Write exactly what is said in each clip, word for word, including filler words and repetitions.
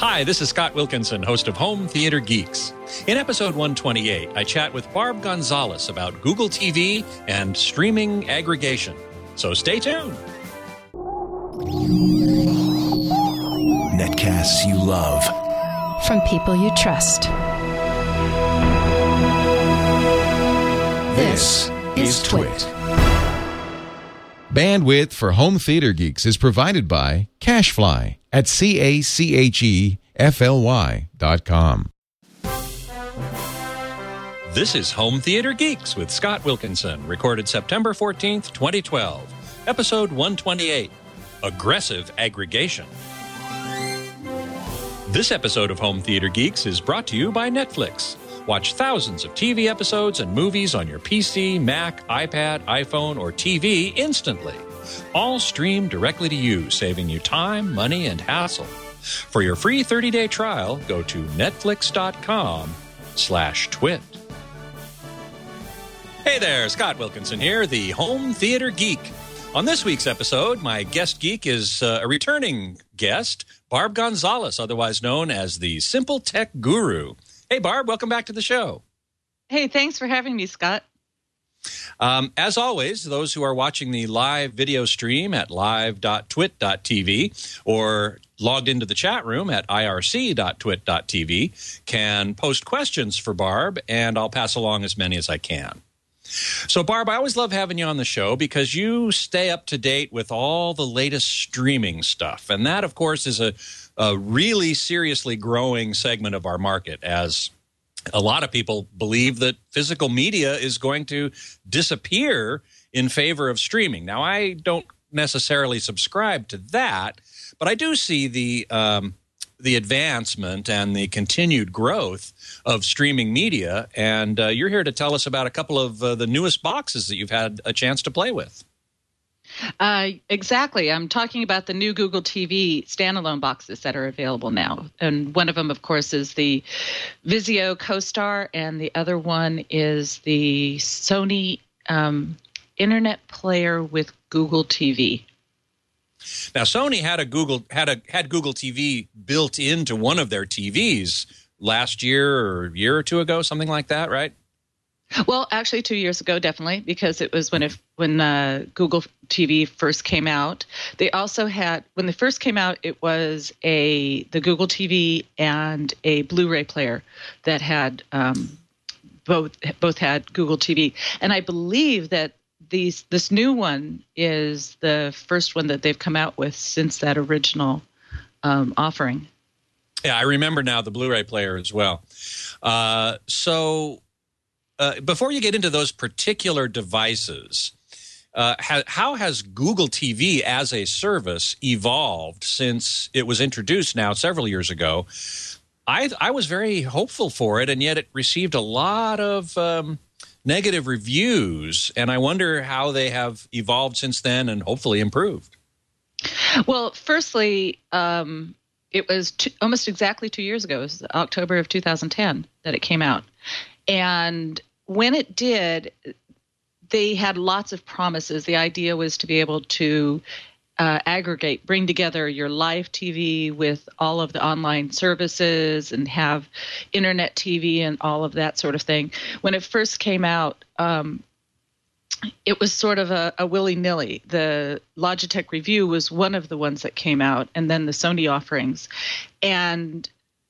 Hi, this is Scott Wilkinson, host of Home Theater Geeks. In episode one twenty-eight, I chat with Barb Gonzalez about Google T V and streaming aggregation. So stay tuned. Netcasts you love. From people you trust. This is Twit. Bandwidth for Home Theater Geeks is provided by CacheFly at C A C H E F L Y dot com. This is Home Theater Geeks with Scott Wilkinson, recorded September fourteenth, twenty twelve. Episode one twenty-eight, Aggressive Aggregation. This episode of Home Theater Geeks is brought to you by Netflix. Watch thousands of T V episodes and movies on your P C, Mac, iPad, iPhone, or T V instantly. All streamed directly to you, saving you time, money, and hassle. For your free thirty-day trial, go to netflix.com slash twit. Hey there, Scott Wilkinson here, the Home Theater Geek. On this week's episode, my guest geek is uh, a returning guest, Barb Gonzalez, otherwise known as the Simple Tech Guru. Hey, Barb, welcome back to the show. Hey, thanks for having me, Scott. Um, as always, those who are watching the live video stream at live dot twit dot t v or logged into the chat room at I R C dot twit dot t v can post questions for Barb, and I'll pass along as many as I can. So, Barb, I always love having you on the show because you stay up to date with all the latest streaming stuff. And that, of course, is a, a really seriously growing segment of our market, as a lot of people believe that physical media is going to disappear in favor of streaming. Now, I don't necessarily subscribe to that, but I do see the um, the advancement and the continued growth of streaming media, and uh, you're here to tell us about a couple of uh, the newest boxes that you've had a chance to play with. Uh, exactly. I'm talking about the new Google T V standalone boxes that are available now. And one of them, of course, is the Vizio CoStar, and the other one is the Sony um, Internet Player with Google T V. Now, Sony had a Google had a had Google T V built into one of their T Vs last year or a year or two ago, something like that, right? Well, actually, two years ago, definitely, because it was when it, when uh, Google T V first came out. They also had, when they first came out, it was a the Google T V and a Blu-ray player that had um, both both had Google T V, and I believe that these this new one is the first one that they've come out with since that original um, offering. Yeah, I remember now the Blu-ray player as well. Uh, so. Uh, before you get into those particular devices, uh, ha- how has Google T V as a service evolved since it was introduced now several years ago? I, I was very hopeful for it, and yet it received a lot of um, negative reviews, and I wonder how they have evolved since then and hopefully improved. Well, firstly, um, it was two, almost exactly two years ago. It was October of two thousand ten that it came out. And when it did, they had lots of promises. The idea was to be able to uh, aggregate, bring together your live T V with all of the online services and have internet T V and all of that sort of thing. When it first came out, um, it was sort of a, a willy-nilly. The Logitech Review was one of the ones that came out, and then the Sony offerings. And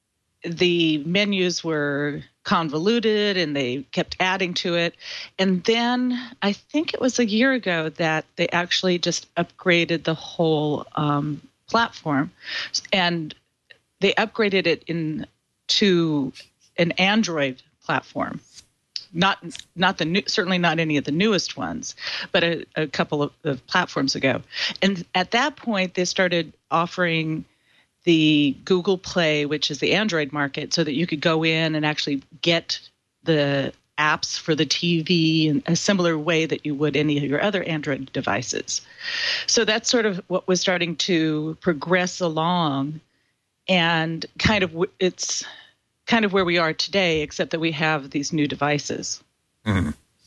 the menus were convoluted, and they kept adding to it. And then I think it was a year ago that they actually just upgraded the whole um, platform, and they upgraded it in to an Android platform. Not, not the new, certainly not any of the newest ones, but a, a couple of, of platforms ago. And at that point, they started offering the Google Play, which is the Android market, so that you could go in and actually get the apps for the T V in a similar way that you would any of your other Android devices. So that's sort of what was starting to progress along, and kind of it's kind of where we are today, except that we have these new devices. Mm-hmm.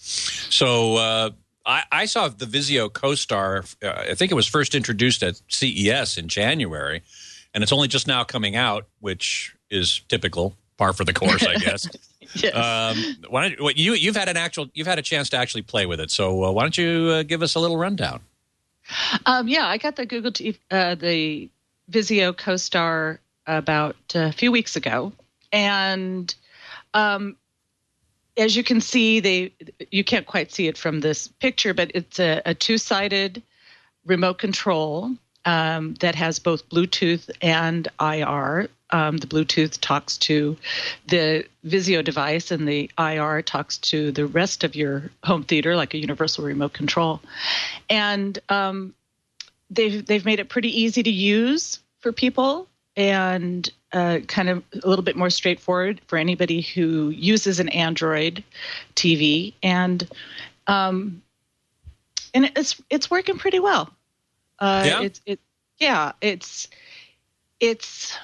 So uh, I, I saw the Vizio CoStar. Uh, I think it was first introduced at C E S in January. and it's only just now coming out, which is typical, par for the course, I guess. Yes. Um, why don't what, you you've had an actual you've had a chance to actually play with it, so uh, why don't you uh, give us a little rundown? Um, yeah, I got the Google T V, uh, the Vizio CoStar about a few weeks ago, and um, as you can see, they you can't quite see it from this picture, but it's a, a two-sided remote control um, that has both Bluetooth and I R. Um, the Bluetooth talks to the Vizio device, and the I R talks to the rest of your home theater, like a universal remote control. And um, they've they've made it pretty easy to use for people, and uh, kind of a little bit more straightforward for anybody who uses an Android T V. And um, and it's it's working pretty well. Uh, yeah. It's it yeah it's it's.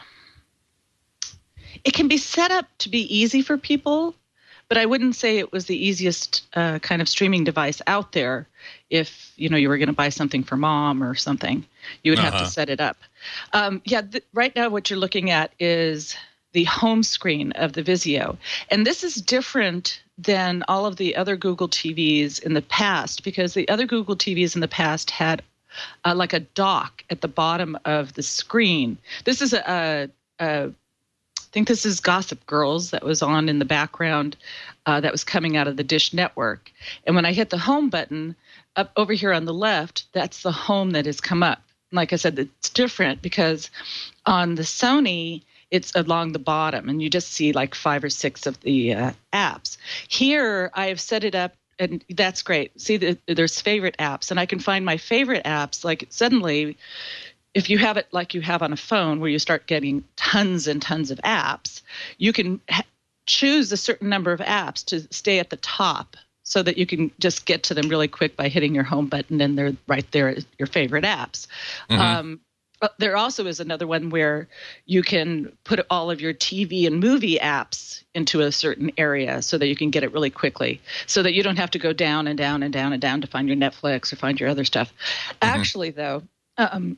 It can be set up to be easy for people, but I wouldn't say it was the easiest uh, kind of streaming device out there. If you know you were going to buy something for mom or something, you would have Uh-huh. to set it up. Um, yeah, th- right now what you're looking at is the home screen of the Vizio, and this is different than all of the other Google T Vs in the past, because the other Google T Vs in the past had uh, like a dock at the bottom of the screen. This is a, a, a I think this is Gossip Girls that was on in the background uh, that was coming out of the Dish Network. And when I hit the home button up over here on the left, that's the home that has come up. And like I said, it's different because on the Sony, it's along the bottom, and you just see like five or six of the uh, apps. Here, I have set it up, and that's great. See, the, there's favorite apps, and I can find my favorite apps. Like suddenly, if you have it like you have on a phone where you start getting tons and tons of apps, you can ha- choose a certain number of apps to stay at the top so that you can just get to them really quick by hitting your home button, and they're right there as your favorite apps. Mm-hmm. Um, but there also is another one where you can put all of your T V and movie apps into a certain area so that you can get it really quickly, so that you don't have to go down and down and down and down to find your Netflix or find your other stuff. Mm-hmm. Actually, though, Um,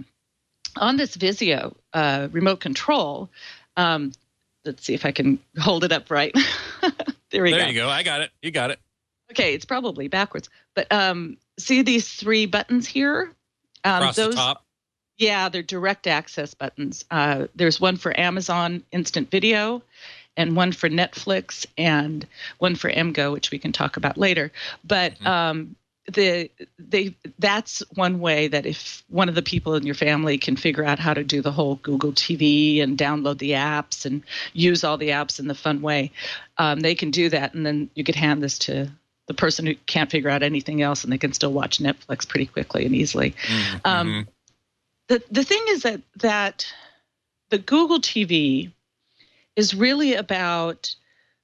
on this Vizio uh, remote control, um, let's see if I can hold it up right. there we there go. There you go. I got it. You got it. Okay, it's probably backwards. But um, see these three buttons here? Um, Across those, the top. Yeah, they're direct access buttons. Uh, there's one for Amazon Instant Video, and one for Netflix, and one for M Go, which we can talk about later. But mm-hmm. um, the they that's one way that if one of the people in your family can figure out how to do the whole Google T V and download the apps and use all the apps in the fun way, um, they can do that, and then you could hand this to the person who can't figure out anything else, and they can still watch Netflix pretty quickly and easily. Mm-hmm. Um, the the thing is that that the Google T V is really about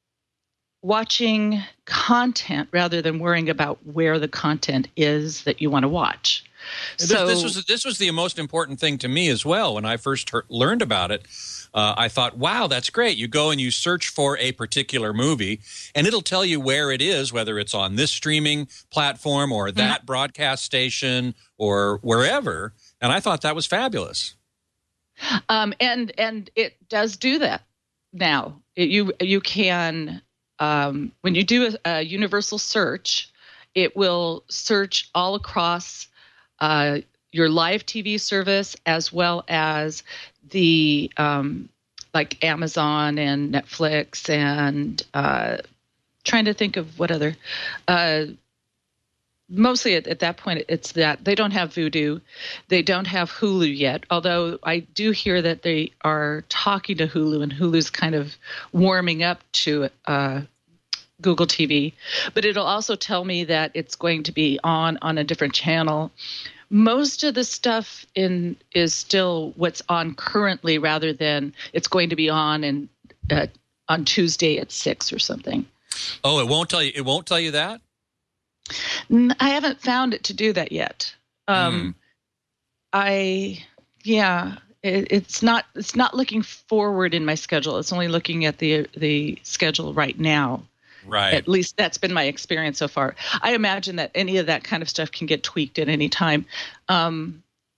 watching content rather than worrying about where the content is that you want to watch. So this, this was this was the most important thing to me as well. When I first heard, learned about it, uh, I thought, wow, that's great. You go and you search for a particular movie, and it'll tell you where it is, whether it's on this streaming platform or that mm-hmm. broadcast station or wherever. And I thought that was fabulous. Um, and and it does do that now. It, you you can um, when you do a, a universal search, it will search all across uh, your live T V service as well as the um, like Amazon and Netflix and uh, trying to think of what other. Uh, Mostly at, at that point, it's that they don't have Vudu. They don't have Hulu yet, although I do hear that they are talking to Hulu, and Hulu's kind of warming up to uh, Google T V. But it'll also tell me that it's going to be on on a different channel. Most of the stuff in is still what's on currently rather than it's going to be on and uh, on Tuesday at six or something. Oh, it won't tell you. It won't tell you that? I haven't found it to do that yet. Um, mm. I, yeah, it, it's not. It's not looking forward in my schedule. It's only looking at the the schedule right now. Right. At least that's been my experience so far. I imagine that any of that kind of stuff can get tweaked at any time. Um,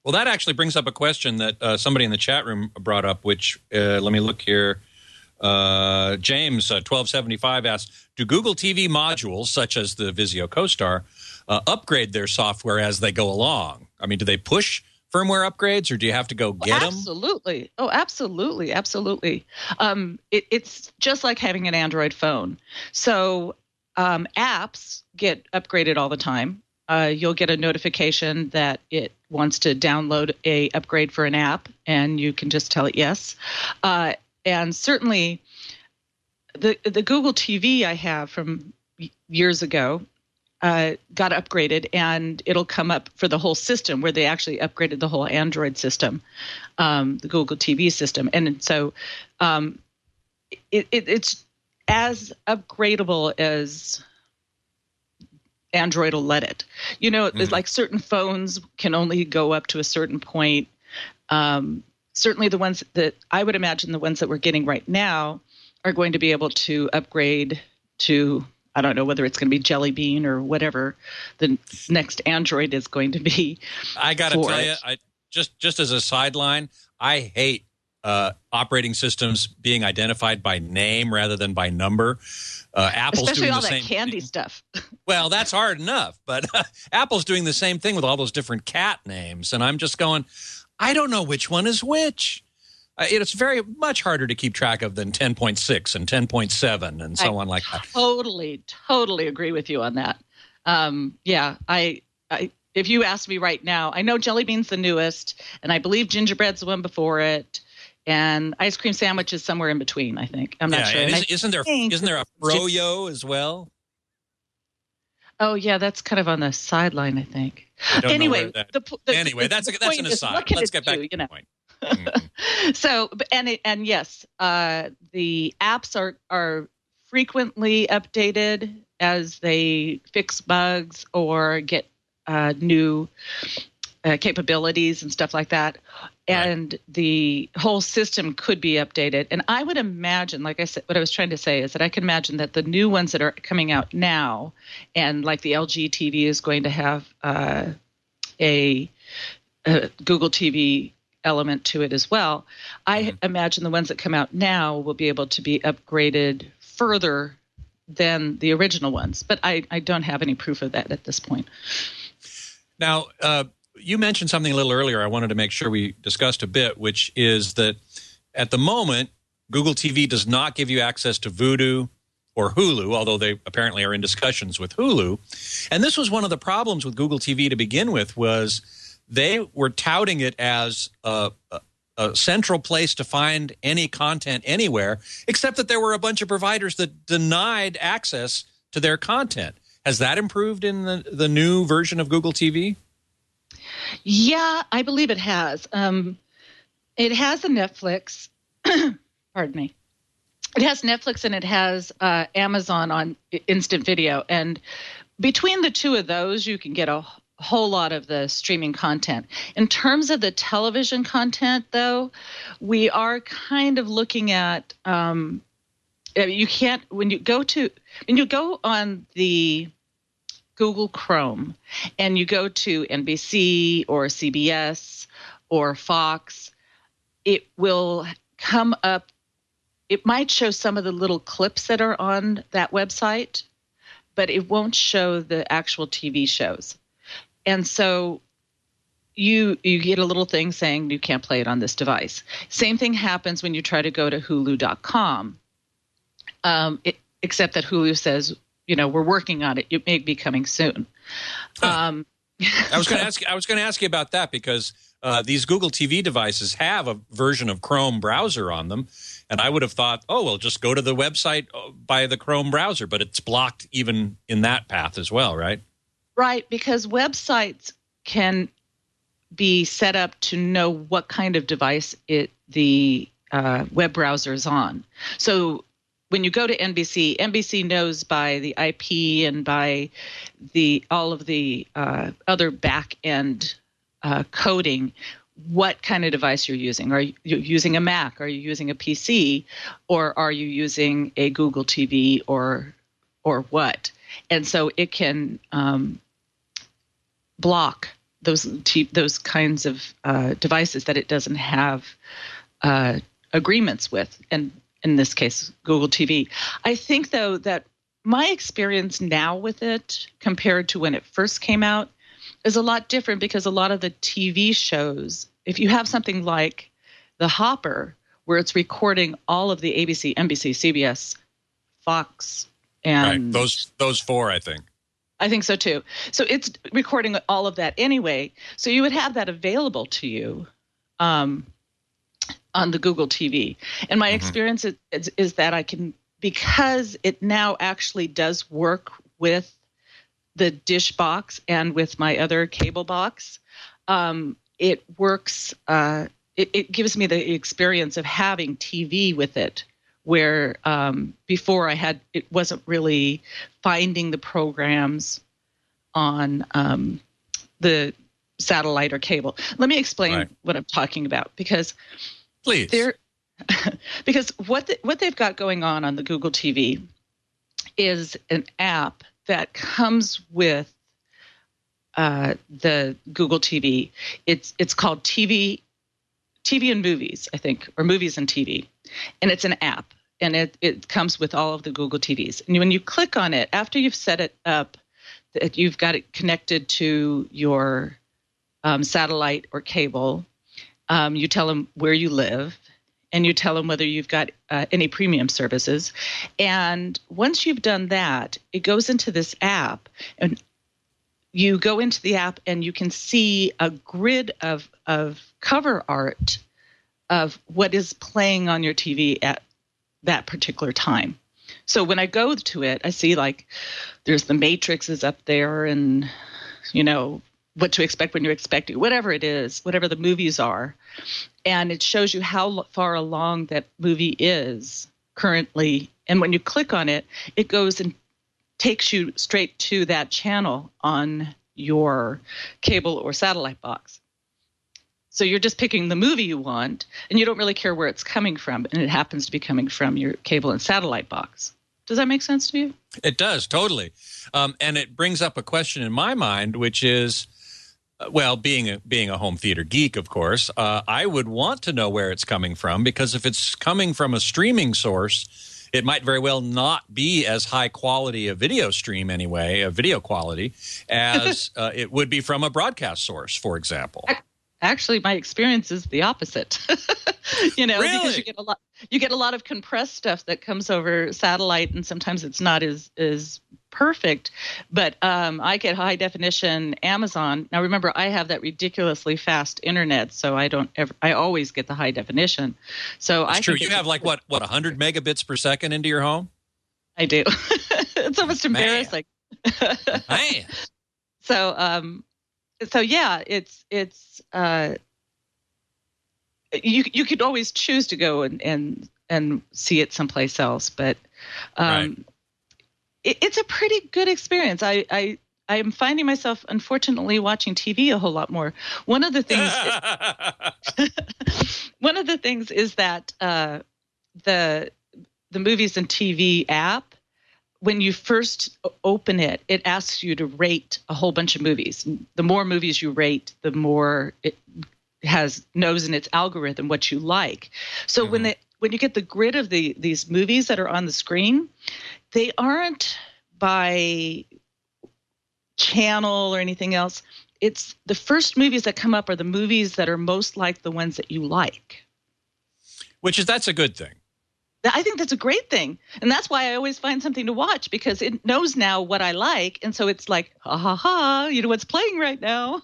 Well, that actually brings up a question that uh, somebody in the chat room brought up, which, uh, let me look here. Uh, James, uh, twelve seventy-five asks, do Google T V modules, such as the Vizio CoStar, uh, upgrade their software as they go along? I mean, do they push firmware upgrades, or do you have to go get them? Absolutely. Oh, absolutely. Absolutely. Um, it, it's just like having an Android phone. So um, apps get upgraded all the time. Uh, you'll get a notification that it wants to download a upgrade for an app, and you can just tell it yes. Uh, and certainly the the Google T V I have from years ago uh, got upgraded, and it'll come up for the whole system, where they actually upgraded the whole Android system, um, the Google T V system. And so um, it, it, it's as upgradable as Android will let it. You know, mm-hmm. like certain phones can only go up to a certain point. Um, certainly the ones that I would imagine the ones that we're getting right now are going to be able to upgrade to, I don't know whether it's going to be Jelly Bean or whatever the next Android is going to be. I got to tell you, I, just, just as a sideline, I hate uh, operating systems being identified by name rather than by number. Uh, Apple's Especially doing all the that same candy thing. stuff. Well, that's hard enough, but uh, Apple's doing the same thing with all those different cat names, and I'm just going, I don't know which one is which. Uh, it's very much harder to keep track of than ten point six and ten point seven and so I on like that. Totally, totally agree with you on that. Um, yeah, I, I, if you ask me right now, I know Jelly Bean's the newest, and I believe Gingerbread's the one before it. And ice cream sandwich is somewhere in between, I think. I'm not yeah, sure. And and isn't, isn't there isn't there a Froyo as well? Oh, yeah, that's kind of on the sideline, I think. I don't anyway, know that, the, the, anyway, the, that's the a, that's an is, aside. Let's get back do, to you the know? point. Mm-hmm. So, and it, and yes, uh, the apps are are frequently updated as they fix bugs or get uh, new uh, capabilities and stuff like that. And right. the whole system could be updated. And I would imagine, like I said, what I was trying to say is that I can imagine that the new ones that are coming out now, and like the L G T V is going to have uh, a, a Google T V element to it as well. I mm-hmm. imagine the ones that come out now will be able to be upgraded further than the original ones. But I, I don't have any proof of that at this point. Now, uh, you mentioned something a little earlier I wanted to make sure we discussed a bit, which is that at the moment, Google T V does not give you access to Vudu or Hulu, although they apparently are in discussions with Hulu. And this was one of the problems with Google T V to begin with, was they were touting it as a, a, a central place to find any content anywhere, except that there were a bunch of providers that denied access to their content. Has that improved in the, the new version of Google T V? Yeah, I believe it has. Um, it has a Netflix. Pardon me. It has Netflix and it has uh, Amazon on instant video. And between the two of those, you can get a whole lot of the streaming content. In terms of the television content, though, we are kind of looking at um, you can't when you go to when you go on the Google Chrome and you go to N B C or C B S or Fox, it will come up. It might show some of the little clips that are on that website, but it won't show the actual T V shows. And so you you get a little thing saying you can't play it on this device. Same thing happens when you try to go to Hulu dot com, um, it, except that Hulu says, you know, we're working on it. It may be coming soon. Um, I was going to ask. I was going to ask you about that because uh, these Google T V devices have a version of Chrome browser on them, and I would have thought, oh, well, just go to the website by the Chrome browser, but it's blocked even in that path as well, right? Right, because websites can be set up to know what kind of device it the uh, web browser is on. So when you go to N B C, N B C knows by the I P and by the all of the uh, other back-end uh, coding what kind of device you're using. Are you using a Mac? Are you using a P C? Or are you using a Google T V or or what? And so it can um, block those t- those kinds of uh, devices that it doesn't have uh, agreements with, and in this case, Google T V. I think, though, that my experience now with it compared to when it first came out is a lot different, because a lot of the T V shows, if you have something like the Hopper, where it's recording all of the A B C, N B C, C B S, Fox, and right. those those four, I think. I think so too. So it's recording all of that anyway. So you would have that available to you um, on the Google T V. And my mm-hmm. experience is, is, is that I can, because it now actually does work with the dish box and with my other cable box, um, it works. Uh, it, it gives me the experience of having T V with it, where um, before I had, it wasn't really finding the programs on um, the satellite or cable. Let me explain right. what I'm talking about, because please, they're, because what the, what they've got going on on the Google T V is an app that comes with uh, the Google T V. It's it's called T V T V and Movies, I think, or Movies and T V, and it's an app. And it, it comes with all of the Google T Vs. And when you click on it, after you've set it up, that you've got it connected to your um, satellite or cable, um, you tell them where you live, and you tell them whether you've got uh, any premium services. And once you've done that, it goes into this app, and you go into the app and you can see a grid of, of cover art of what is playing on your T V at that particular time. So when I go to it, I see like there's the Matrix is up there, and you know what to expect when you're expecting, whatever it is, whatever the movies are, and it shows you how far along that movie is currently. And when you click on it, it goes and takes you straight to that channel on your cable or satellite box. So you're just picking the movie you want, and you don't really care where it's coming from, and it happens to be coming from your cable and satellite box. Does that make sense to you? It does, totally. Um, and it brings up a question in my mind, which is, uh, well, being a, being a home theater geek, of course, uh, I would want to know where it's coming from, because if it's coming from a streaming source, it might very well not be as high quality a video stream anyway, a video quality, as uh, it would be from a broadcast source, for example. I- Actually, my experience is the opposite. you know, really? because you get a lot, you get a lot of compressed stuff that comes over satellite, and sometimes it's not as as perfect. But um, I get high definition Amazon. Now, remember, I have that ridiculously fast internet, so I don't ever. I always get the high definition. So That's I true. think You have like what what one hundred megabits per second into your home? I do. It's almost embarrassing. Man. Man. So. Um, So yeah, it's it's uh, you you could always choose to go and and, and see it someplace else, but um, right. it, it's a pretty good experience. I I I am finding myself, unfortunately, watching T V a whole lot more. One of the things is, one of the things is that uh, the the Movies and T V app, when you first open it, it asks you to rate a whole bunch of movies. The more movies you rate, the more it has knows in its algorithm what you like. So mm-hmm. when they, when you get the grid of the these movies that are on the screen, they aren't by channel or anything else. It's the first movies that come up are the movies that are most like the ones that you like. Which is, that's a good thing. I think that's a great thing. And that's why I always find something to watch, because it knows now what I like. And so it's like, ha ha ha, you know what's playing right now.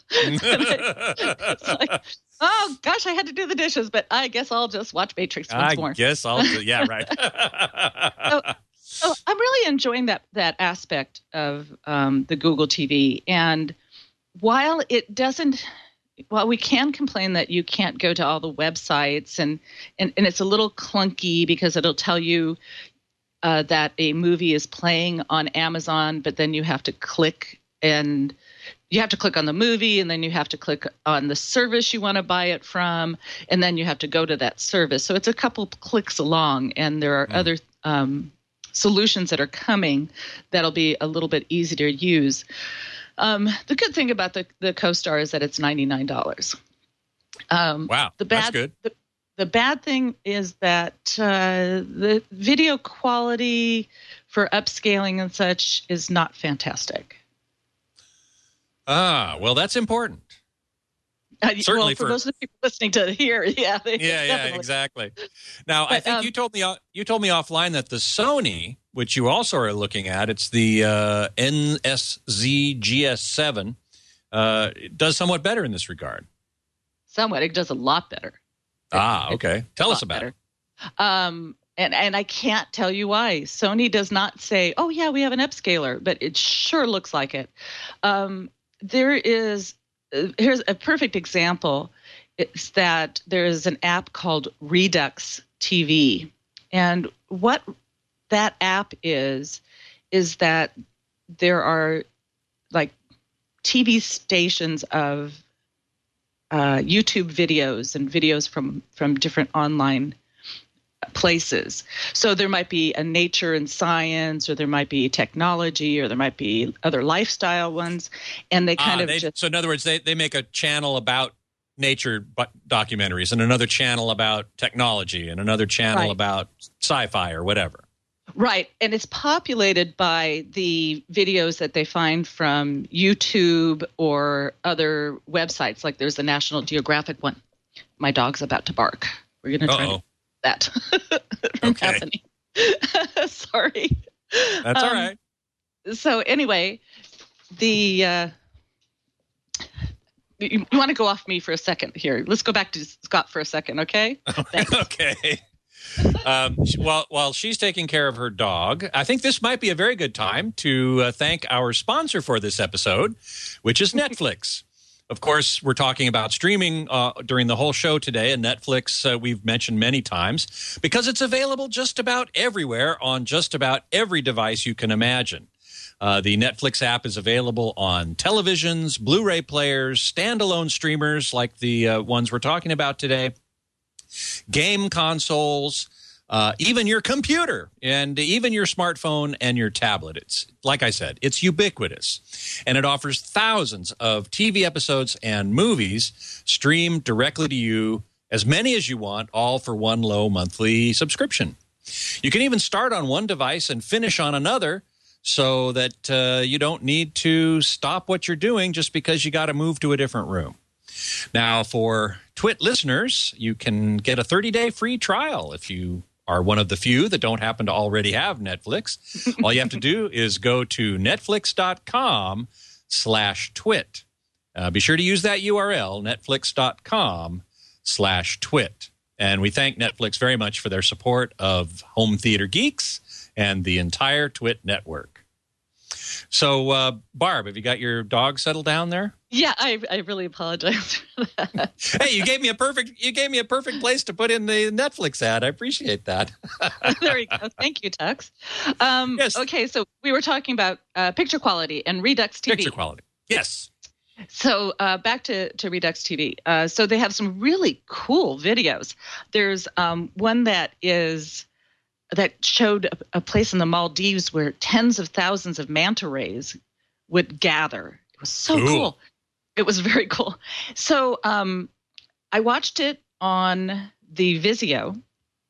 It's like, oh, gosh, I had to do the dishes, but I guess I'll just watch Matrix once I more. I guess I'll do, yeah, right. so, so I'm really enjoying that that aspect of um, the Google T V. And while it doesn't... Well, we can complain that you can't go to all the websites, and, and, and it's a little clunky because it'll tell you uh, that a movie is playing on Amazon, but then you have to click and you have to click on the movie, and then you have to click on the service you want to buy it from, and then you have to go to that service. So it's a couple clicks along, and there are mm. other um, solutions that are coming that'll be a little bit easier to use. Um, the good thing about the, the CoStar is that it's ninety-nine dollars. Um, wow, the bad, that's good. The, the bad thing is that uh, the video quality for upscaling and such is not fantastic. Ah, well, that's important. Uh, Certainly well, for, for those of the people listening to here, yeah, they, yeah, yeah, definitely. exactly. Now, But, I think um, you told me you told me offline that the Sony, which you also are looking at, it's the uh, N S Z G S seven, uh, does somewhat better in this regard. Somewhat, it does a lot better. Ah, It- okay. it's Tell a us lot about better. it. Um, and and I can't tell you why. Sony does not say, "Oh yeah, we have an upscaler," but it sure looks like it. Um, there is uh, here's a perfect example. It's that there is an app called Redux T V, and what that app is is that there are like T V stations of uh, YouTube videos and videos from from different online places. So there might be a nature and science, or there might be technology, or there might be other lifestyle ones, and they kind Ah, of they, just so in other words, they, they make a channel about nature bu- documentaries and another channel about technology and another channel Right. about sci-fi or whatever. right, and it's populated by the videos that they find from YouTube or other websites. Like there's a National Geographic one. My dog's about to bark. We're going to try to Uh-oh. keep that from Okay. happening. Sorry. That's all Um, right. So anyway, the uh, you, you want to go off me for a second here. Let's go back to Scott for a second, okay? Thanks. Okay. Um, sh- while while she's taking care of her dog, I think this might be a very good time to uh, thank our sponsor for this episode, which is Netflix. Of course, we're talking about streaming uh, during the whole show today, and Netflix uh, we've mentioned many times because it's available just about everywhere on just about every device you can imagine. Uh, the Netflix app is available on televisions, Blu-ray players, standalone streamers like the uh, ones we're talking about today, game consoles, uh, even your computer, and even your smartphone and your tablet. It's, like I said, it's ubiquitous, and it offers thousands of T V episodes and movies streamed directly to you, as many as you want, all for one low monthly subscription. You can even start on one device and finish on another, so that uh, you don't need to stop what you're doing just because you got to move to a different room. Now, for Twit listeners, you can get a thirty-day free trial if you are one of the few that don't happen to already have Netflix. All you have to do is go to netflix.com slash twit. Uh, be sure to use that U R L, netflix.com slash twit. And we thank Netflix very much for their support of Home Theater Geeks and the entire Twit network. So, uh, Barb, have you got your dog settled down there? Yeah, I, I really apologize for that. Hey, you gave me a perfect you gave me a perfect place to put in the Netflix ad. I appreciate that. There we go. Thank you, Tux. Um, Yes. Okay, so we were talking about uh, picture quality and Redux T V. Picture quality. Yes. So uh, back to, to Redux T V. Uh, so they have some really cool videos. There's um, one that is that showed a, a place in the Maldives where tens of thousands of manta rays would gather. It was so Cool. cool. It was very cool. So um, I watched it on the Vizio,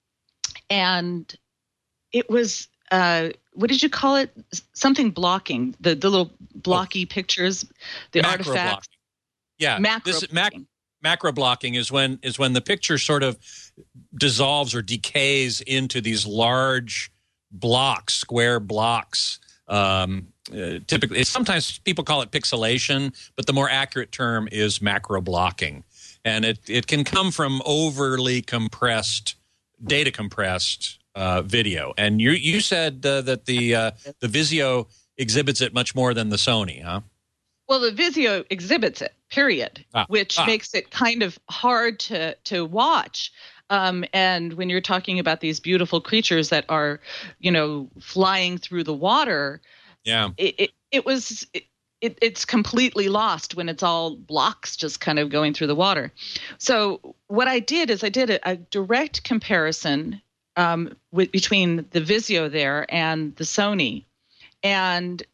and it was uh, what did you call it? Something blocking the the little blocky pictures, the Macro artifacts. blocking. Yeah. Macro This mac, blocking. macro blocking is when is when the picture sort of dissolves or decays into these large blocks, square blocks. Um, uh, typically, it's, sometimes people call it pixelation, but the more accurate term is macro blocking, and it it can come from overly compressed, data compressed uh, video. And you you said uh, that the uh, the Vizio exhibits it much more than the Sony, huh? Well, the Vizio exhibits it, period, Ah, which ah. makes it kind of hard to to watch. Um, and when you're talking about these beautiful creatures that are, you know, flying through the water, Yeah. it it, it was it, it, it's completely lost when it's all blocks just kind of going through the water. So what I did is I did a, a direct comparison um, with, between the Vizio there and the Sony, and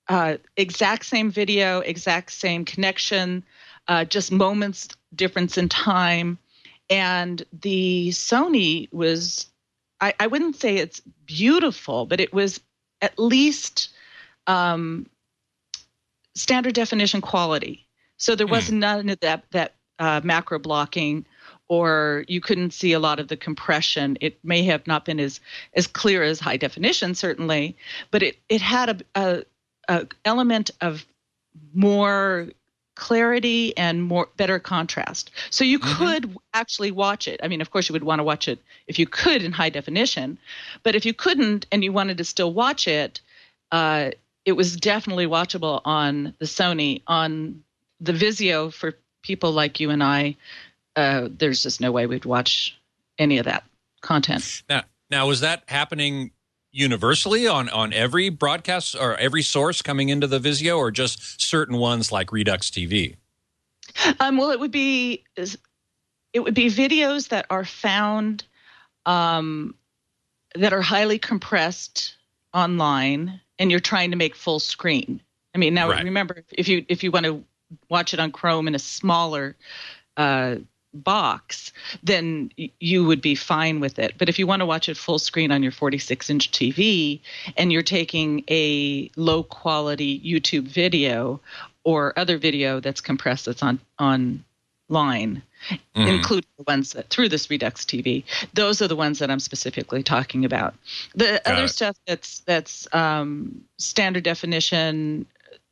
uh, exact same video, exact same connection, uh, just moments difference in time. And the Sony was, I, I wouldn't say it's beautiful, but it was at least um, standard definition quality. So there was mm. none of that, that uh, macro blocking, or you couldn't see a lot of the compression. It may have not been as, as clear as high definition, certainly, but it, it had a, a, a element of more clarity and more better contrast. So you mm-hmm. could actually watch it. I mean, of course, you would want to watch it if you could in high definition, but if you couldn't and you wanted to still watch it, uh, it was definitely watchable on the Sony. On the Vizio, for people like you and I, uh, there's just no way we'd watch any of that content. Now, now was that happening universally on, on every broadcast or every source coming into the Vizio, or just certain ones like Redux T V? Um, well, it would be it would be videos that are found um, that are highly compressed online, and you're trying to make full screen. I mean, now right. remember, if you if you want to watch it on Chrome in a smaller uh, box, then you would be fine with it. But if you want to watch it full screen on your forty-six inch T V and you're taking a low quality YouTube video or other video that's compressed that's on online, mm-hmm. including the ones that through this Redux T V, those are the ones that I'm specifically talking about. The Got other it. stuff that's that's um, standard definition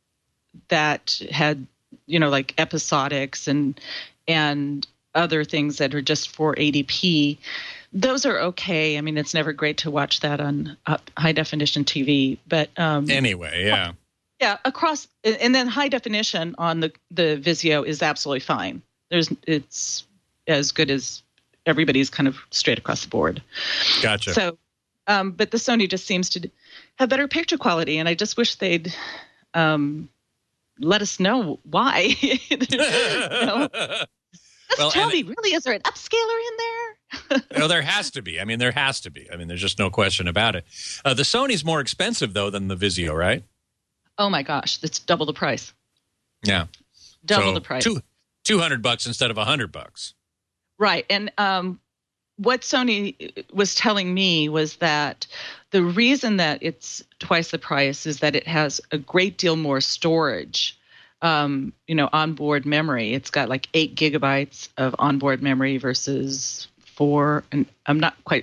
that had, you know, like episodics and and other things that are just for eighty p, those are okay. I mean, it's never great to watch that on uh, high definition T V, but um, anyway, yeah, yeah, across, and then high definition on the the Vizio is absolutely fine. There's it's as good as everybody's kind of straight across the board. Gotcha. So, um, but the Sony just seems to have better picture quality, and I just wish they'd um, let us know why. you know? Just well, tell me, really, is there an upscaler in there? Well, there has to be. I mean, there has to be. I mean, there's just no question about it. Uh, the Sony's more expensive, though, than the Vizio, right? Oh, my gosh. It's double the price. Yeah. Double so the price. Two, 200 bucks instead of one hundred bucks. Right. And um, what Sony was telling me was that the reason that it's twice the price is that it has a great deal more storage. Um, you know, onboard memory. It's got like eight gigabytes of onboard memory versus four. And I'm not quite,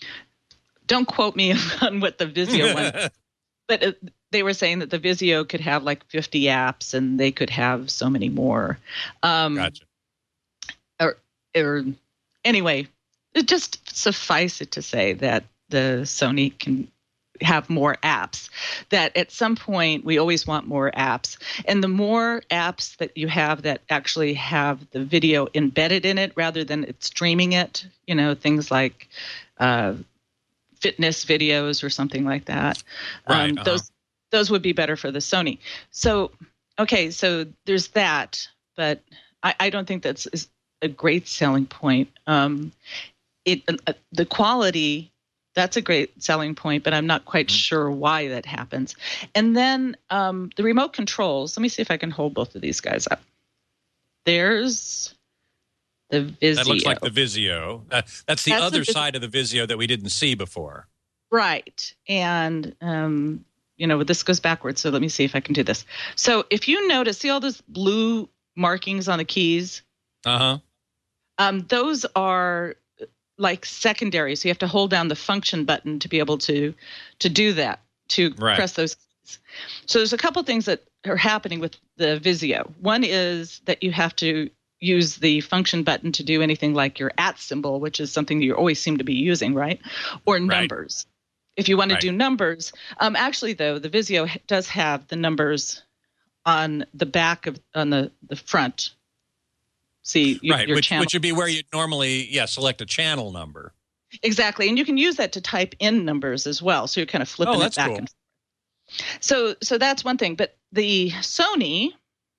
don't quote me on what the Vizio one, but it, they were saying that the Vizio could have like fifty apps and they could have so many more. Um, gotcha. Or, or anyway, it just suffice it to say that the Sony can have more apps, that at some point we always want more apps. And the more apps that you have that actually have the video embedded in it rather than it streaming it, you know, things like uh, fitness videos or something like that, right, um, uh-huh. those those would be better for the Sony. So, okay, so there's that, but I, I don't think that's is a great selling point. Um, it uh, the quality, that's a great selling point, but I'm not quite mm-hmm. sure why that happens. And then um, the remote controls. Let me see if I can hold both of these guys up. There's the Vizio. That looks like the Vizio. Uh, that's the that's other the, side of the Vizio that we didn't see before. Right. And, um, you know, this goes backwards, so let me see if I can do this. So if you notice, see all those blue markings on the keys? Uh-huh. Um, those are like secondary, so you have to hold down the function button to be able to to do that, to right. press those keys. So there's a couple things that are happening with the Vizio. One is that you have to use the function button to do anything like your at symbol, which is something you always seem to be using, right? Or numbers. Right. If you want to right. do numbers. Um, actually, though, the Vizio does have the numbers on the back of, on the, the front. See, you, right, your which, channel. which would be where you'd normally, yeah, select a channel number. Exactly, and you can use that to type in numbers as well. So you're kind of flipping oh, it back cool. and forth. So, so that's one thing. But the Sony,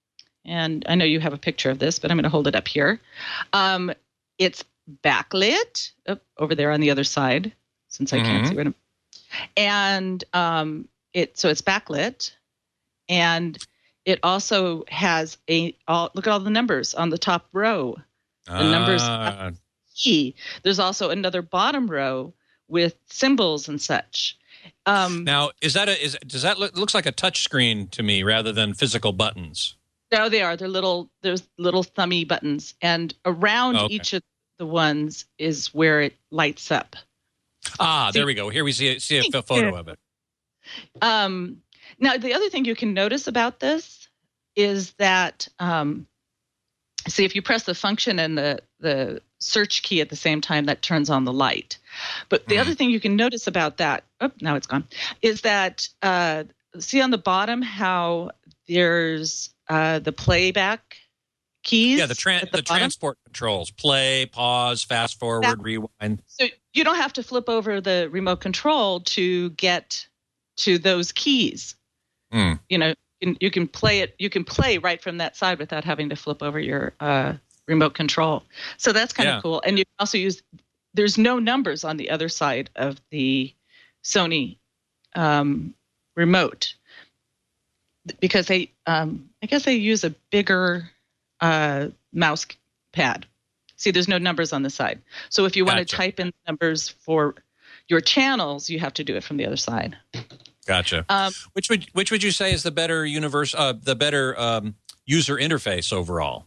and I know you have a picture of this, but I'm going to hold it up here. Um, it's backlit oh, over there on the other side, since I mm-hmm. can't see where. I'm, and um, it so it's backlit, and it also has a all, look at all the numbers on the top row. The Ah. numbers key. There's also another bottom row with symbols and such. Um, Now, is that a is does that look looks like a touch screen to me rather than physical buttons? no, they are. They're little. There's little thummy buttons, and around Okay. each of the ones is where it lights up. Ah, See- there we go. Here we see it, see a f- photo of it. Um, now, the other thing you can notice about this is that, um, see, if you press the function and the, the search key at the same time, that turns on the light. But the Mhm. other thing you can notice about that, oh, now it's gone, is that, uh, see on the bottom how there's uh, the playback keys? Yeah, the tran- at the, the bottom? transport controls: play, pause, fast forward, That- rewind. So you don't have to flip over the remote control to get to those keys. Hmm. You know, you can, you can play it. You can play right from that side without having to flip over your uh, remote control. So that's kind Yeah. of cool. And you can also use. There's no numbers on the other side of the Sony um, remote because they. Um, I guess they use a bigger uh, mouse pad. See, there's no numbers on the side. So if you want Gotcha. to type in numbers for your channels, you have to do it from the other side. Gotcha. Um, which would which would you say is the better universe, uh, the better um, user interface overall?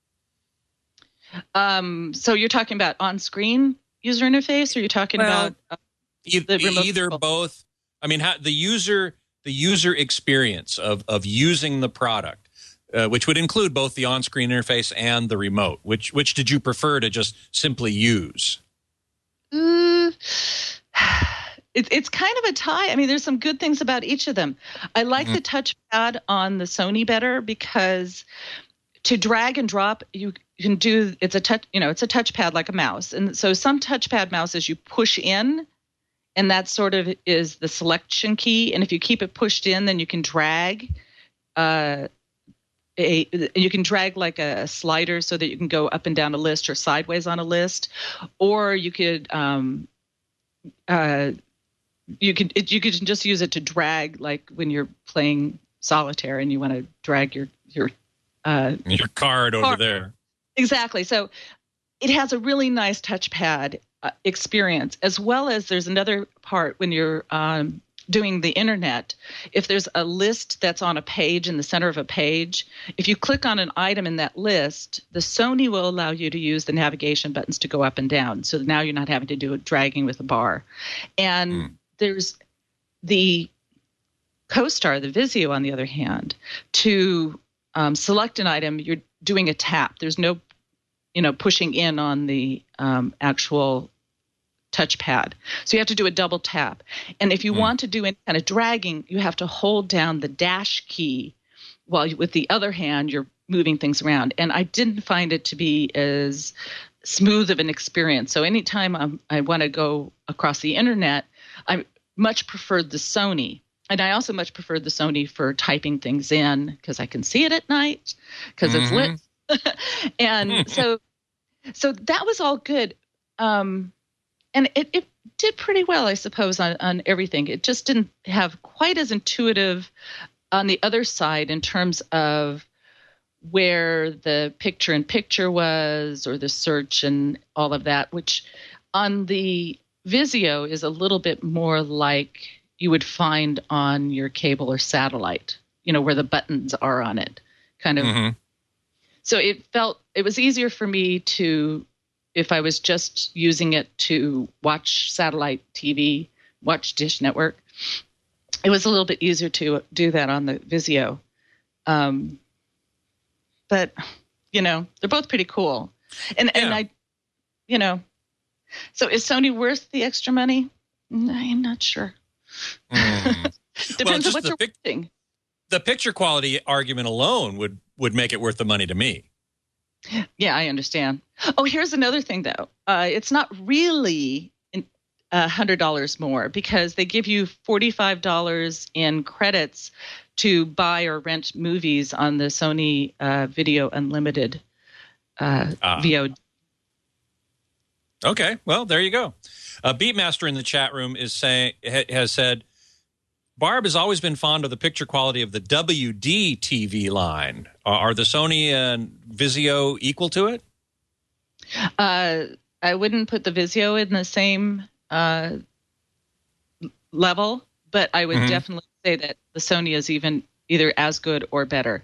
um, so you're talking about on-screen user interface, or you're talking Well, about uh, E- the remote either control. both. I mean, how, the user the user experience of of using the product, uh, which would include both the on-screen interface and the remote. Which which did you prefer to just simply use? Uh, it, it's kind of a tie. I mean, there's some good things about each of them. I like Mhm. the touchpad on the Sony better because to drag and drop, you can do. It's a touch. You know, it's a touchpad like a mouse, and so some touchpad mouses you push in, and that sort of is the selection key. And if you keep it pushed in, then you can drag. Uh, a, you can drag like a slider so that you can go up and down a list or sideways on a list, or you could um, uh, you could it, you could just use it to drag, like when you're playing solitaire and you want to drag your your uh, Your card over Card. there. exactly. So it has a really nice touchpad uh, experience, as well as there's another part when you're um, doing the internet. If there's a list that's on a page in the center of a page, if you click on an item in that list, the Sony will allow you to use the navigation buttons to go up and down. So now you're not having to do it dragging with a bar. And Mm. there's the CoStar, the Vizio, on the other hand, to um, select an item, you're doing a tap. There's no, you know, pushing in on the um, actual touchpad. So you have to do a double tap. And if you Mm. want to do any kind of dragging, you have to hold down the dash key while you, with the other hand, you're moving things around. And I didn't find it to be as smooth of an experience. So anytime I'm, I want to go across the internet, I much preferred the Sony. And I also much preferred the Sony for typing things in because I can see it at night because it's lit. And so so that was all good. Um, and it, it did pretty well, I suppose, on, on everything. It just didn't have quite as intuitive on the other side in terms of where the picture in picture was or the search and all of that, which on the Vizio is a little bit more like you would find on your cable or satellite, you know, where the buttons are on it, kind of. Mhm. So it felt, it was easier for me to, if I was just using it to watch satellite T V, watch Dish Network, it was a little bit easier to do that on the Vizio. Um, but, you know, they're both pretty cool. And, and Yeah. I, you know, so is Sony worth the extra money? I'm not sure. Mm. Depends just on what the you're pic- watching. The picture quality argument alone would would make it worth the money to me. Yeah, I understand. Oh, here's another thing, though. Uh, it's not really a uh, hundred dollars more because they give you forty-five dollars in credits to buy or rent movies on the Sony uh, Video Unlimited uh, Ah. V O D. Okay, well, there you go. Uh, Beatmaster in the chat room is saying ha- has said, Barb has always been fond of the picture quality of the W D T V line. Are, are the Sony and Vizio equal to it? Uh, I wouldn't put the Vizio in the same uh, level, but I would mm-hmm. definitely say that the Sony is even either as good or better.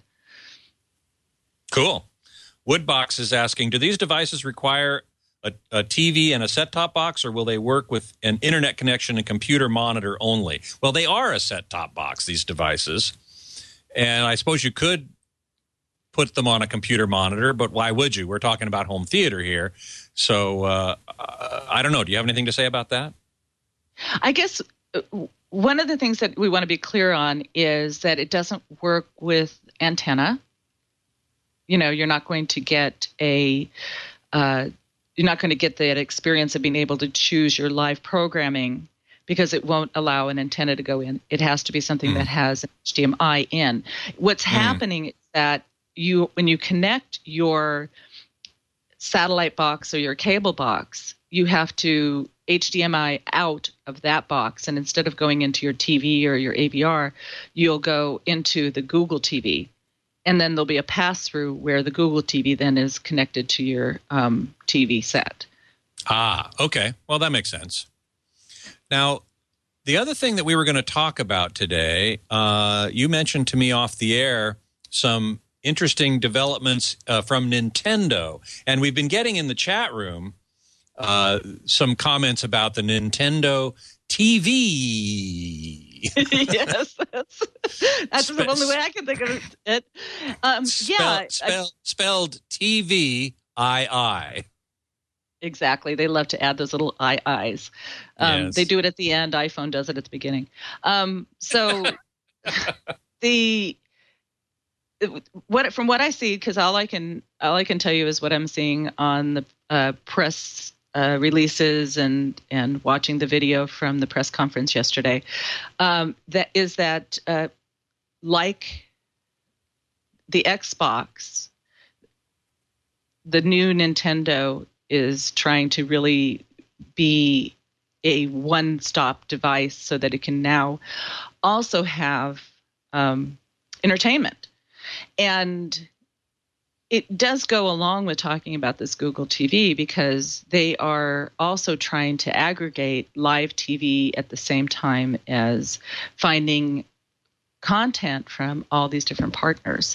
Cool. Woodbox is asking, do these devices require a, a T V and a set-top box, or will they work with an internet connection and computer monitor only? Well, they are a set-top box, these devices. And I suppose you could put them on a computer monitor, but why would you? We're talking about home theater here. So uh, I don't know. Do you have anything to say about that? I guess one of the things that we want to be clear on is that it doesn't work with antenna. You know, you're not going to get a uh, you're not going to get that experience of being able to choose your live programming because it won't allow an antenna to go in. It has to be something mm. that has an H D M I in. What's mm. happening is that you, when you connect your satellite box or your cable box, you have to H D M I out of that box, and instead of going into your T V or your A V R, you'll go into the Google T V. And then there'll be a pass-through where the Google T V then is connected to your um, T V set. Ah, okay. Well, that makes sense. Now, the other thing that we were going to talk about today, uh, you mentioned to me off the air some interesting developments uh, from Nintendo. And we've been getting in the chat room uh, some comments about the Nintendo T V. Yes, that's, that's Spe- the only way I can think of it. Um, spell, yeah, spell, I, spelled T V I I. Exactly. They love to add those little I Is. Um, yes. They do it at the end. iPhone does it at the beginning. Um, so the what from what I see, because all I can all I can tell you is what I'm seeing on the uh, press Uh, releases and and watching the video from the press conference yesterday, um, that is that uh, like the Xbox, the new Nintendo is trying to really be a one-stop device so that it can now also have um, entertainment. And it does go along with talking about this Google T V because they are also trying to aggregate live T V at the same time as finding content from all these different partners.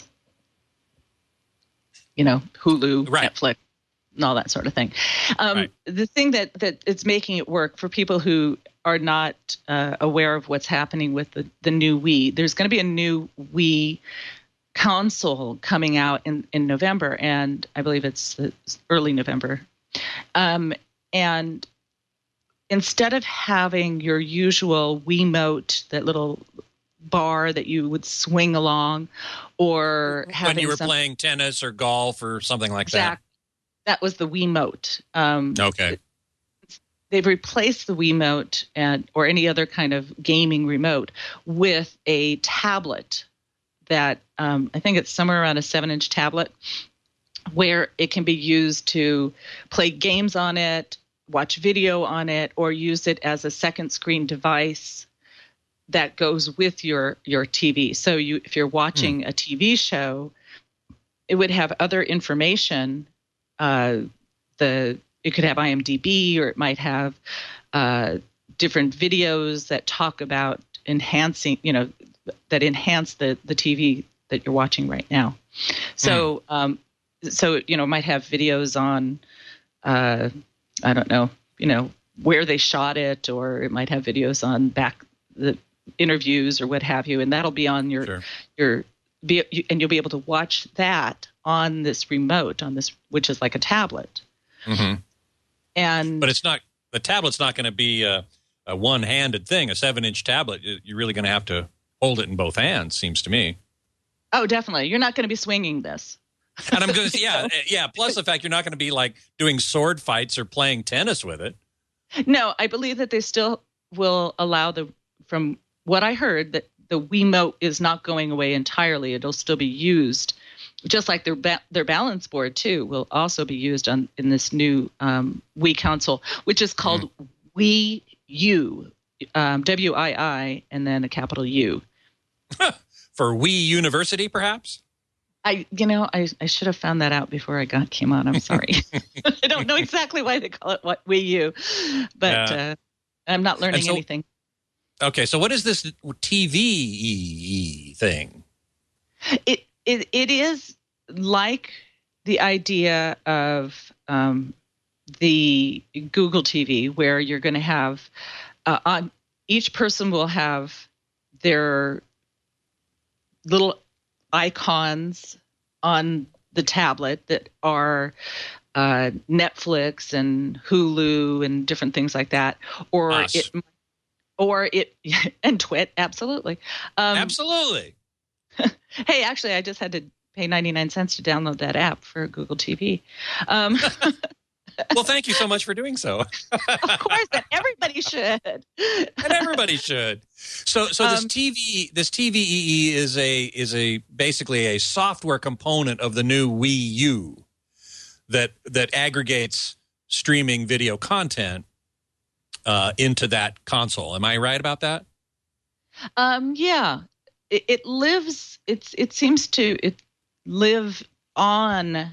You know, Hulu, right. Netflix, and all that sort of thing. Um, right. The thing that, that is making it work for people who are not uh, aware of what's happening with the, the new Wii, there's going to be a new Wii console coming out in, in November, and I believe it's early November. Um, and instead of having your usual Wiimote, that little bar that you would swing along, or having when you were some, playing tennis or golf or something like exact, that. That was the Wiimote. Um, okay. They've replaced the Wiimote and or any other kind of gaming remote with a tablet that um, I think it's somewhere around a seven-inch tablet where it can be used to play games on it, watch video on it, or use it as a second screen device that goes with your, your T V. So you, if you're watching hmm. a T V show, it would have other information. Uh, the it could have I M D B, or it might have uh, different videos that talk about enhancing, you know, that enhance the, the T V that you're watching right now. So, mm. um, so you know, it might have videos on, uh, I don't know, you know, where they shot it, or it might have videos on back the interviews or what have you, and that'll be on your sure. your be, you, and you'll be able to watch that on this remote, on this, which is like a tablet. Mm-hmm. And but it's not the tablet's not going to be a, a one-handed thing. A seven-inch tablet, you're really going to have to hold it in both hands, seems to me. Oh, definitely. You're not going to be swinging this. And I'm going to, yeah, yeah. Plus the fact you're not going to be like doing sword fights or playing tennis with it. No, I believe that they still will allow the, from what I heard, that the Wiimote is not going away entirely. It'll still be used, just like their ba- their balance board too will also be used on in this new um, Wii console, which is called mm. Wii U. um, W I I, and then a capital U. For Wii University, perhaps? I, you know, I, I should have found that out before I got came on. I'm sorry. I don't know exactly why they call it what Wii U, but Yeah. uh, I'm not learning so- anything. Okay, so what is this T V thing? It it it is like the idea of um, the Google T V, where you're going to have uh, on each person will have their little icons on the tablet that are uh, Netflix and Hulu and different things like that, or Us. it, or it, and Twit, absolutely, um, Absolutely. Hey, actually, I just had to pay ninety-nine cents to download that app for Google T V. Um, Well, thank you so much for doing so. of course, and everybody should. And everybody should. So, so this Um, T V, this T V E E is a is a basically a software component of the new Wii U that that aggregates streaming video content uh, into that console. Am I right about that? Um, yeah, it, it lives. It's it seems to it live on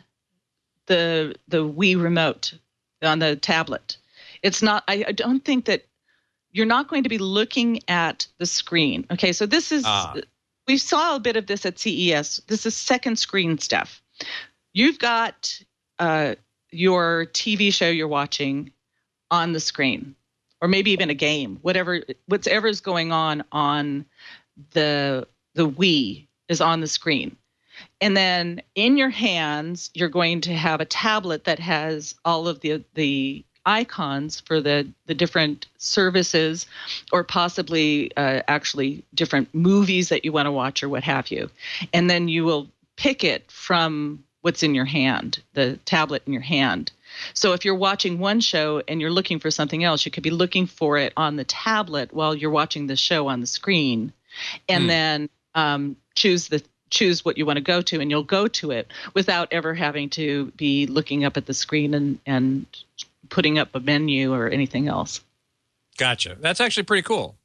the the Wii remote on the tablet. It's not. I, I don't think that you're not going to be looking at the screen. Okay, so this is Ah. we saw a bit of this at C E S. This is second screen stuff. You've got uh, your T V show you're watching on the screen, or maybe even a game, whatever whatever's going on on the the Wii is on the screen. And then in your hands, you're going to have a tablet that has all of the the icons for the, the different services, or possibly uh, actually different movies that you want to watch or what have you. And then you will pick it from what's in your hand, the tablet in your hand. So if you're watching one show and you're looking for something else, you could be looking for it on the tablet while you're watching the show on the screen, and Hmm. then um, choose the choose what you want to go to, and you'll go to it without ever having to be looking up at the screen and, and putting up a menu or anything else. Gotcha. That's actually pretty cool.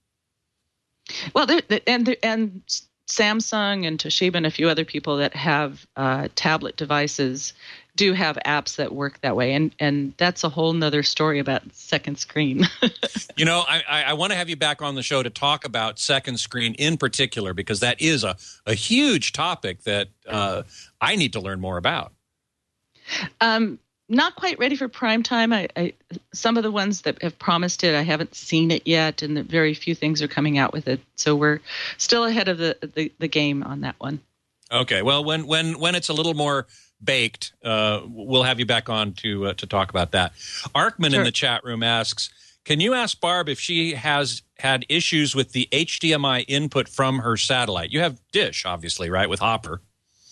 Well, there, and there, and Samsung and Toshiba and a few other people that have uh, tablet devices do have apps that work that way, and and that's a whole nother story about second screen. You know, I, I, I want to have you back on the show to talk about second screen in particular, because that is a, a huge topic that uh, I need to learn more about. Um, not quite ready for prime time. I, I some of the ones that have promised it, I haven't seen it yet, and very few things are coming out with it. So we're still ahead of the the, the game on that one. Okay. Well, when when when it's a little more baked, uh, we'll have you back on to uh, to talk about that. Arkman Sure. in the chat room asks, can you ask Barb if she has had issues with the H D M I input from her satellite? You have Dish, obviously, right, with Hopper.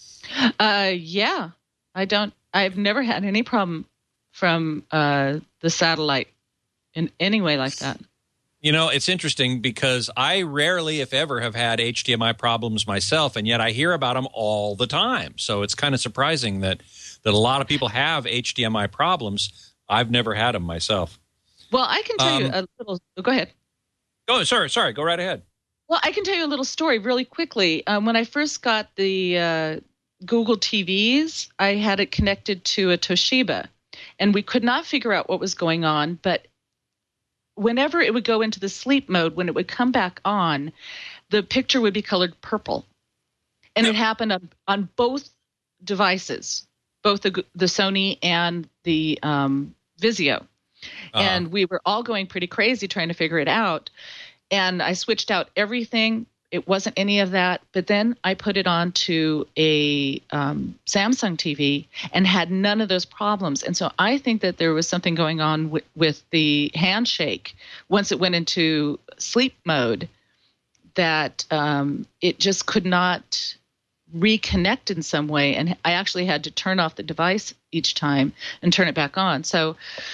Uh, yeah, I don't. I've never had any problem from uh, the satellite in any way like that. You know, it's interesting because I rarely, if ever, have had H D M I problems myself, and yet I hear about them all the time. So it's kind of surprising that that a lot of people have H D M I problems. I've never had them myself. Well, I can tell you Um, a little. Go ahead. Oh, sorry, sorry. Go right ahead. Well, I can tell you a little story really quickly. Um, when I first got the uh, Google T Vs, I had it connected to a Toshiba, and we could not figure out what was going on. But whenever it would go into the sleep mode, when it would come back on, the picture would be colored purple. And Yep. it happened on, on both devices, both the, the Sony and the um, Vizio. Uh-huh. And we were all going pretty crazy trying to figure it out. And I switched out everything. It wasn't any of that. But then I put it onto a um, Samsung T V and had none of those problems. And so I think that there was something going on w- with the handshake once it went into sleep mode, that um, it just could not reconnect in some way. And I actually had to turn off the device each time and turn it back on. So,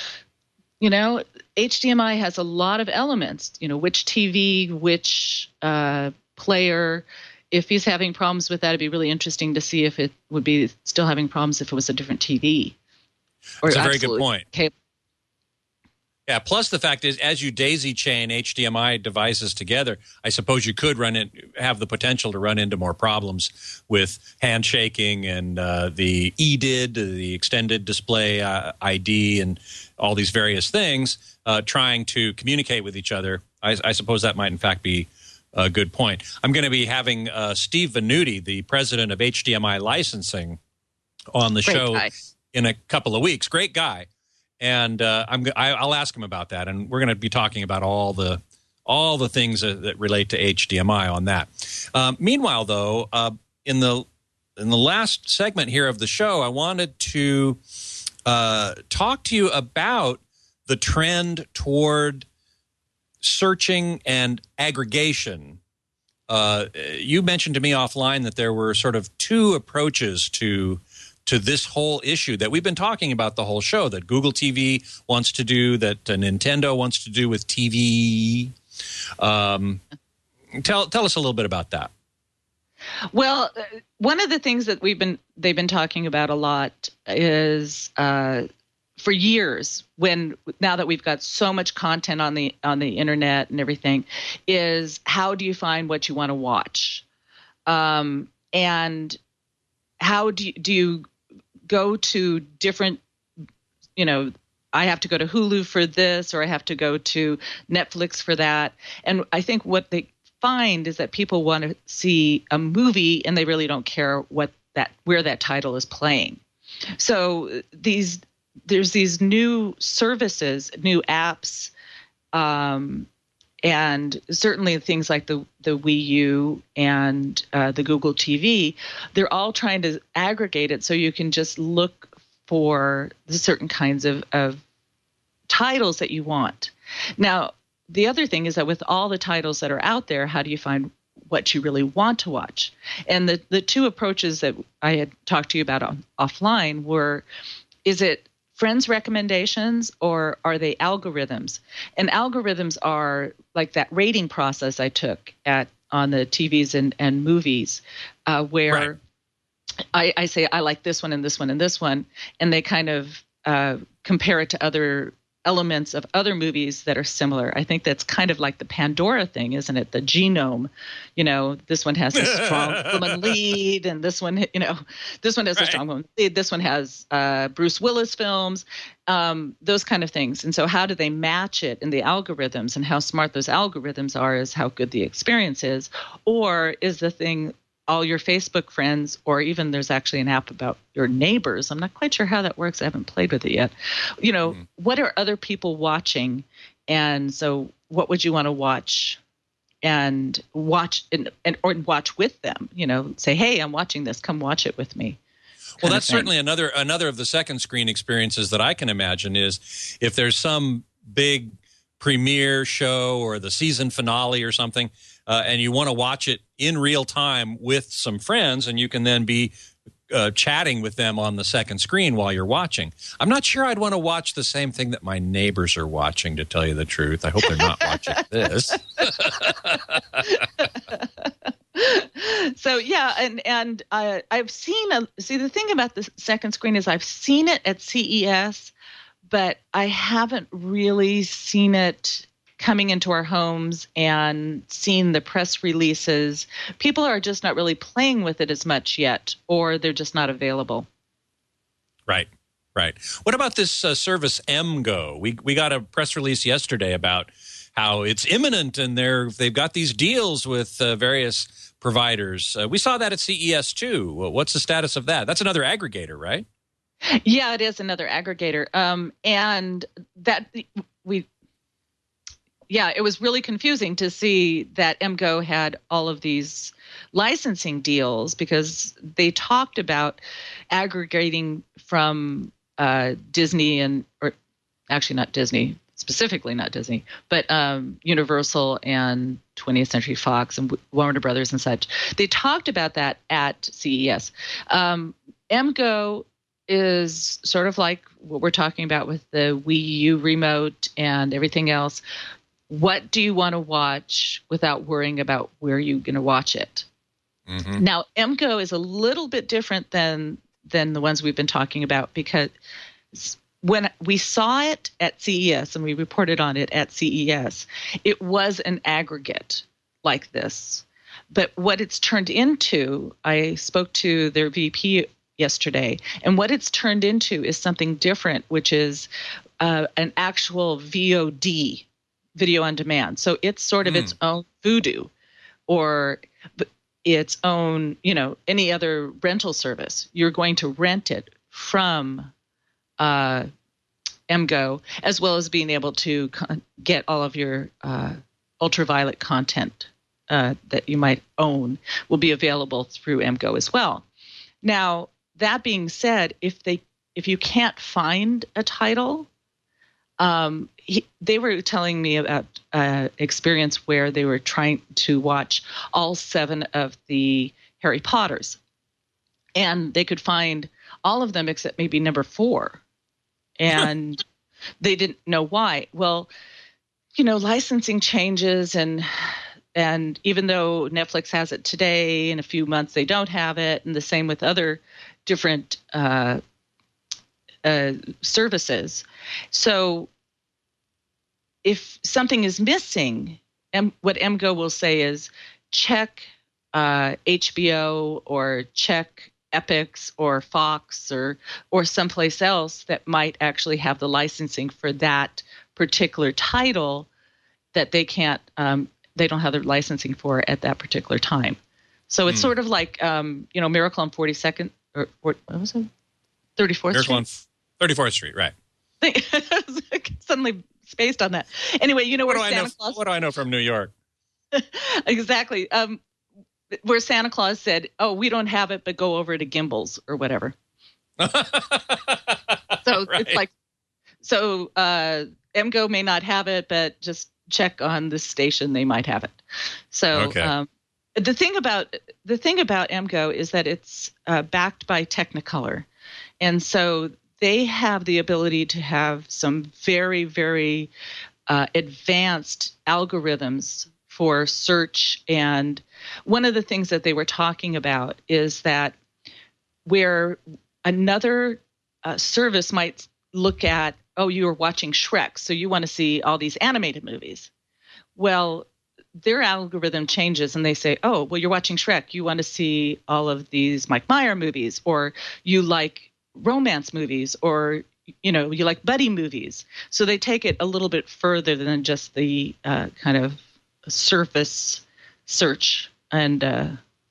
you know, H D M I has a lot of elements, you know, which T V, which uh, player. If he's having problems with that, it'd be really interesting to see if it would be still having problems if it was a different T V. Or That's a very good absolute point. cable. Yeah, plus the fact is, as you daisy chain H D M I devices together, I suppose you could run in, have the potential to run into more problems with handshaking and uh, the E D I D, the extended display uh, I D, and all these various things, uh, trying to communicate with each other. I, I suppose that might, in fact, be a good point. I'm going to be having uh, Steve Venuti, the president of H D M I licensing, on the Great show guy. in a couple of weeks. Great guy. And uh, I'm, I, I'll ask him about that, and we're going to be talking about all the all the things that, that relate to H D M I on that. Um, meanwhile, though, uh, in the in the last segment here of the show, I wanted to uh, talk to you about the trend toward searching and aggregation. Uh, you mentioned to me offline that there were sort of two approaches to to this whole issue that we've been talking about the whole show, that Google T V wants to do, that uh, Nintendo wants to do with T V. Um, tell tell us a little bit about that. Well, uh, one of the things that we've been they've been talking about a lot is uh, for years, when now that we've got so much content on the on the internet and everything, is how do you find what you want to watch, um, and how do you, do you go to different, you know, I have to go to Hulu for this, or I have to go to Netflix for that. And I think what they find is that people want to see a movie and they really don't care what that where that title is playing. So these there's these new services, new apps, um, and certainly things like the, the Wii U and uh, the Google T V, they're all trying to aggregate it so you can just look for the certain kinds of, of titles that you want. Now, the other thing is that with all the titles that are out there, how do you find what you really want to watch? And the, the two approaches that I had talked to you about on, offline were, is it friends' recommendations, or are they algorithms? And algorithms are like that rating process I took at on the T Vs and, and movies, uh, where Right. I, I say I like this one and this one and this one, and they kind of uh, compare it to other elements of other movies that are similar. I think that's kind of like the Pandora thing, isn't it? The genome, you know, this one has a strong woman lead, and this one, you know, this one has Right. a strong woman lead. This one has uh, Bruce Willis films, um, those kind of things. And so how do they match it in the algorithms, and how smart those algorithms are is how good the experience is, or is the thing all your Facebook friends, or even there's actually an app about your neighbors. I'm not quite sure how that works. I haven't played with it yet. You know, mm. what are other people watching? And so what would you want to watch and watch and, and or watch with them? You know, say, hey, I'm watching this. Come watch it with me. Well, that's certainly another another of the second screen experiences that I can imagine is if there's some big premiere show or the season finale or something, uh, and you want to watch it in real time with some friends, and you can then be uh, chatting with them on the second screen while you're watching. I'm not sure I'd want to watch the same thing that my neighbors are watching, to tell you the truth. I hope they're not watching this. So yeah, and and uh, I've seen a see the thing about the second screen is I've seen it at C E S, but I haven't really seen it coming into our homes and seen the press releases. People are just not really playing with it as much yet, or they're just not available. Right, right. What about this uh, service MGo? We we got a press release yesterday about how it's imminent, and they're they've got these deals with uh, various providers. Uh, we saw that at C E S too. What's the status of that? That's another aggregator, right? Yeah, it is another aggregator. Um, and that we, yeah, it was really confusing to see that MGo had all of these licensing deals, because they talked about aggregating from uh, Disney and, or actually not Disney, specifically not Disney, but um, Universal and twentieth Century Fox and Warner Brothers and such. They talked about that at C E S. Um, MGo is sort of like what we're talking about with the Wii U remote and everything else. What do you want to watch without worrying about where you're going to watch it? Mm-hmm. Now, MGo is a little bit different than than the ones we've been talking about, because when we saw it at C E S and we reported on it at C E S, it was an aggregate like this. But what it's turned into, I spoke to their V P yesterday, and what it's turned into is something different, which is uh, an actual V O D, video on demand. So it's sort of mm. its own Vudu, or its own, you know, any other rental service. You're going to rent it from uh, MGO, as well as being able to con- get all of your uh, ultraviolet content uh, that you might own will be available through MGO as well. Now, that being said, if they if you can't find a title, um, he, they were telling me about uh, experience where they were trying to watch all seven of the Harry Potters, and they could find all of them except maybe number four, and they didn't know why. Well, you know, licensing changes, and and even though Netflix has it today, in a few months they don't have it, and the same with other different uh, uh, services. So if something is missing, M- what MGO will say is check uh, H B O or check Epix or Fox or or someplace else that might actually have the licensing for that particular title that they can't, um, they don't have the licensing for at that particular time. So it's mm. sort of like, um, you know, Miracle on forty-second, or, or what was it? thirty-fourth Miracle Street? on thirty-fourth Street, right. Suddenly spaced on that. Anyway, you know where what Santa know, Claus... What do I know from New York? Exactly. Um, where Santa Claus said, oh, we don't have it, but go over to Gimbel's or whatever. So right. It's like, so uh, MGO may not have it, but just check on this station, they might have it. So okay. um, the thing about the thing about MGO is that it's uh, backed by Technicolor, and so they have the ability to have some very, very uh, advanced algorithms for search. And one of the things that they were talking about is that where another uh, service might look at, oh, you are watching Shrek, so you want to see all these animated movies. Well, their algorithm changes and they say, oh, well, you're watching Shrek, you want to see all of these Mike Meyer movies, or you like romance movies, or, you know, you like buddy movies. So they take it a little bit further than just the uh, kind of surface search and, uh,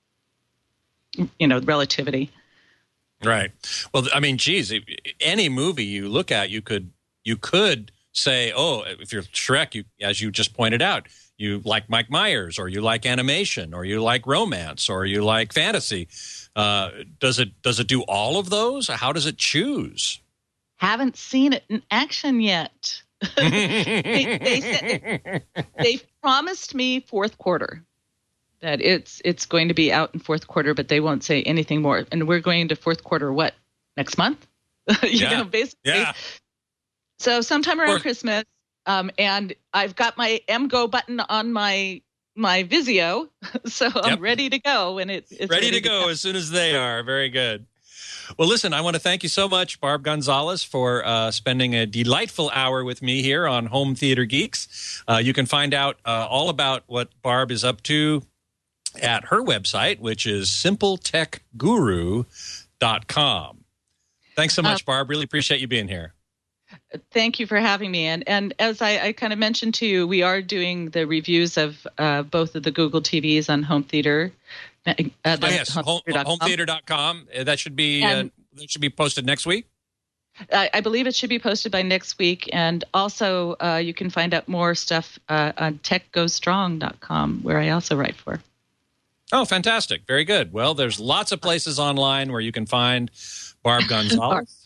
you know, relativity. Right. Well, I mean, geez, any movie you look at, you could you could say, oh, if you're Shrek, you, as you just pointed out, you like Mike Myers, or you like animation, or you like romance, or you like fantasy. Uh, does it does it do all of those? How does it choose? Haven't seen it in action yet. they, they, said, they promised me fourth quarter. That it's it's going to be out in fourth quarter, but they won't say anything more. And we're going to fourth quarter, what, next month? you yeah. know, basically. Yeah. So sometime around Christmas, um, and I've got my MGO button on my my Vizio, so I'm yep. ready to go. And it, it's ready, ready to, to go, go as soon as they are. Very good. Well, listen, I want to thank you so much, Barb Gonzalez, for uh, spending a delightful hour with me here on Home Theater Geeks. Uh, you can find out uh, all about what Barb is up to at her website, which is simple tech guru dot com. Thanks so much, uh, Barb. Really appreciate you being here. Thank you for having me. And and as I, I kind of mentioned to you, we are doing the reviews of uh, both of the Google T Vs on Home Theater. Uh, oh, yes, home theater dot com. That should be uh, that should be posted next week. I, I believe it should be posted by next week. And also, uh, you can find out more stuff uh, on tech go strong dot com, where I also write for. Oh, fantastic. Very good. Well, there's lots of places online where you can find Barb Gonzalez.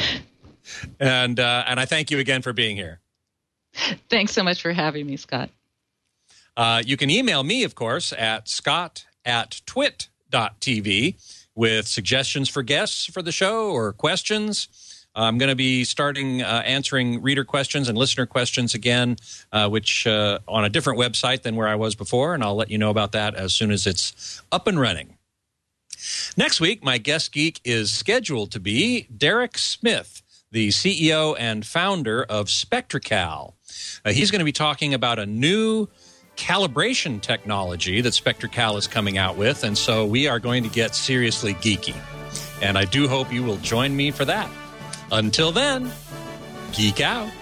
and uh, and I thank you again for being here. Thanks so much for having me, Scott. Uh, you can email me, of course, at scott at twit dot t v with suggestions for guests for the show or questions. I'm going to be starting uh, answering reader questions and listener questions again, uh, which uh, on a different website than where I was before, and I'll let you know about that as soon as it's up and running. Next week, my guest geek is scheduled to be Derek Smith, the C E O and founder of SpectraCal. Uh, he's going to be talking about a new calibration technology that SpectraCal is coming out with, and so we are going to get seriously geeky. And I do hope you will join me for that. Until then, geek out.